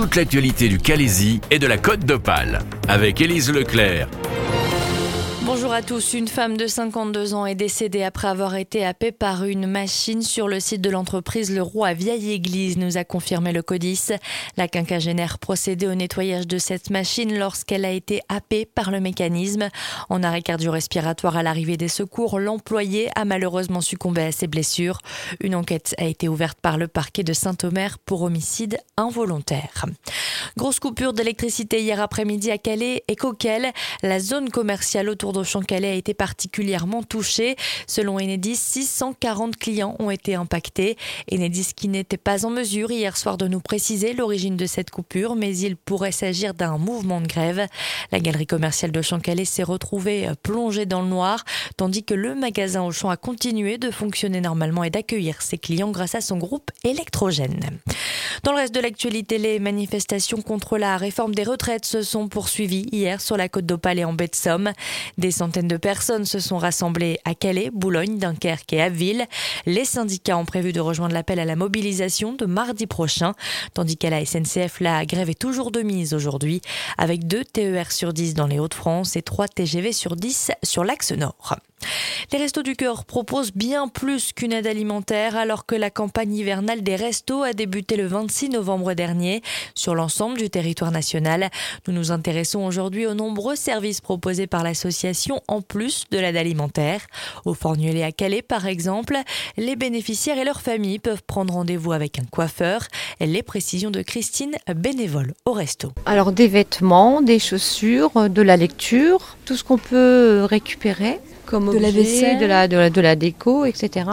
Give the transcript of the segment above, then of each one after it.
toute l'actualité du Calaisis et de la Côte d'Opale avec Élise Leclerc. Bonjour à tous. Une femme de 52 ans est décédée après avoir été happée par une machine sur le site de l'entreprise Le Roux à Vieille-Église, nous a confirmé le CODIS. La quinquagénaire procédait au nettoyage de cette machine lorsqu'elle a été happée par le mécanisme. En arrêt cardio-respiratoire à l'arrivée des secours, l'employé a malheureusement succombé à ses blessures. Une enquête a été ouverte par le parquet de Saint-Omer pour homicide involontaire. Grosse coupure d'électricité hier après-midi à Calais et Coquelles. La zone commerciale autour d'Auchan-Calais a été particulièrement touchée. Selon Enedis, 640 clients ont été impactés. Enedis qui n'était pas en mesure hier soir de nous préciser l'origine de cette coupure, mais il pourrait s'agir d'un mouvement de grève. La galerie commerciale d'Auchan-Calais s'est retrouvée plongée dans le noir, tandis que le magasin Auchan a continué de fonctionner normalement et d'accueillir ses clients grâce à son groupe électrogène. Dans le reste de l'actualité, les manifestations contre la réforme des retraites se sont poursuivies hier sur la Côte d'Opale et en baie de Somme. Des centaines de personnes se sont rassemblées à Calais, Boulogne, Dunkerque et Abbeville. Les syndicats ont prévu de rejoindre l'appel à la mobilisation de mardi prochain, tandis qu'à la SNCF, la grève est toujours de mise aujourd'hui, avec 2 TER sur 10 dans les Hauts-de-France et 3 TGV sur 10 sur l'axe nord. Les Restos du Cœur proposent bien plus qu'une aide alimentaire alors que la campagne hivernale des restos a débuté le 26 novembre dernier sur l'ensemble du territoire national. Nous nous intéressons aujourd'hui aux nombreux services proposés par l'association en plus de l'aide alimentaire. Au Fornulet à Calais par exemple, les bénéficiaires et leurs familles peuvent prendre rendez-vous avec un coiffeur. Les précisions de Christine, bénévole au resto. Alors des vêtements, des chaussures, de la lecture, tout ce qu'on peut récupérer. Comme objet, de la vaisselle, de la déco, etc.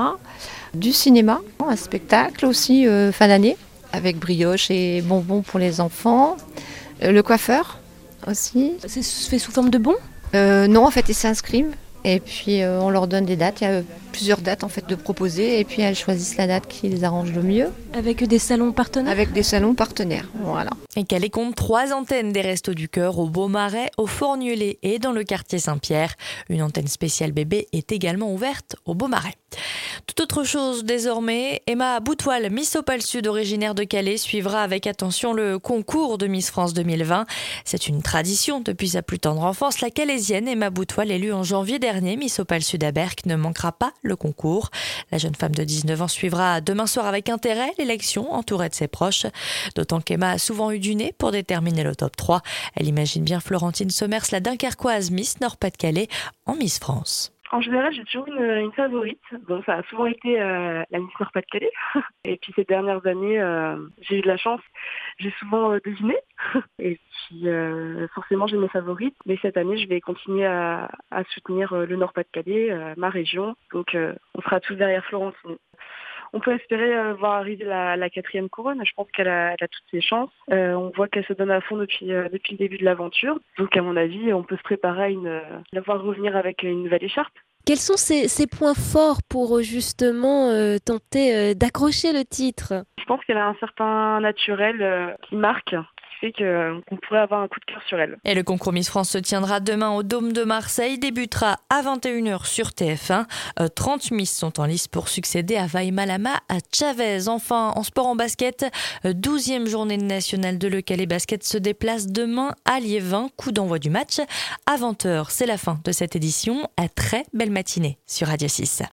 Du cinéma, un spectacle aussi fin d'année, avec brioche et bonbons pour les enfants. Le coiffeur aussi. C'est fait sous forme de bons ? Non, en fait, ils s'inscrivent et puis on leur donne des dates. Il y a plusieurs dates en fait de proposer et puis elles choisissent la date qui les arrange le mieux. Avec des salons partenaires ? Avec des salons partenaires, voilà. Et Calais compte 3 antennes des Restos du Cœur au Beaumarais, au Fornulet et dans le quartier Saint-Pierre. Une antenne spéciale bébé est également ouverte au Beaumarais. Tout autre chose désormais, Emma Boutoil, Miss Opale Sud originaire de Calais, suivra avec attention le concours de Miss France 2020. C'est une tradition depuis sa plus tendre enfance. La Calaisienne Emma Boutoil, élue en janvier dernier Miss Opale Sud à Berck, ne manquera pas le concours. La jeune femme de 19 ans suivra demain soir avec intérêt l'élection entourée de ses proches. D'autant qu'Emma a souvent eu du nez pour déterminer le top 3. Elle imagine bien Florentine Sommers, la Dunkerquoise Miss Nord-Pas-de-Calais, en Miss France. En général, j'ai toujours une favorite. Bon, ça a souvent été la Miss Nord-Pas-de-Calais. Et puis ces dernières années, j'ai eu de la chance. J'ai souvent deviné. Et puis forcément, j'ai mes favorites. Mais cette année, je vais continuer à soutenir le Nord-Pas-de-Calais, ma région. Donc on sera tous derrière Florentine. On peut espérer voir arriver la 4e couronne. Je pense qu'elle a toutes ses chances. On voit qu'elle se donne à fond depuis le début de l'aventure. Donc à mon avis, on peut se préparer à la voir revenir avec une nouvelle écharpe. Quels sont ces points forts pour justement tenter d'accrocher le titre ? Je pense qu'elle a un certain naturel qui marque, qui fait qu'on pourrait avoir un coup de cœur sur elle. Et le concours Miss France se tiendra demain au Dôme de Marseille, débutera à 21h sur TF1. 30 Miss sont en lice pour succéder à Vaima-Lama à Chavez. Enfin, en sport en basket, 12e journée nationale de Le Calais Basket se déplace demain à Liévin. Coup d'envoi du match à 20h. C'est la fin de cette édition. À très belle matinée sur Radio 6.